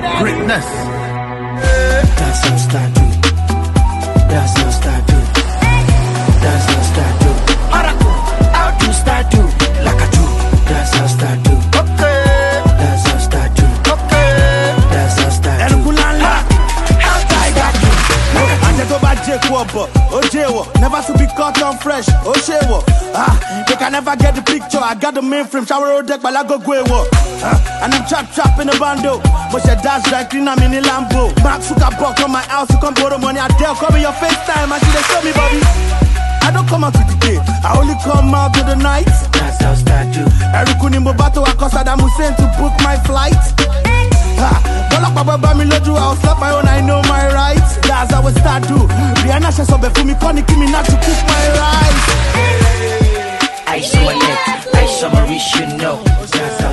Greatness. That's how start do. That's how start do. That's how start do. Oracle, how do start do? Like I do. That's how start do. Okay. That's how start do. Okay. That's how start do. Erukulala. How die that do? Anje to ba Jacob, Ojewo. Never to be caught on fresh, Oshewo. They can never get the picture. I got the mainframe, shower deck, but I go Gwewo. And I'm trap in the bando. But she dash like clean, I'm in the Lambo. Mark Suka box on my house, you come borrow money. I dare come in your FaceTime, and she they show me, Bobby. I don't come out to the day, I only come out to the night. That's how start do. Erikuni Mobato, I cost Saddam Hussein to book my flight. I'll slap my own, I know my rights. That's how I start to. Rihanna says so before me, Connie, give me not to cook my rice. I saw my neck, I saw my wrist, you know. That's how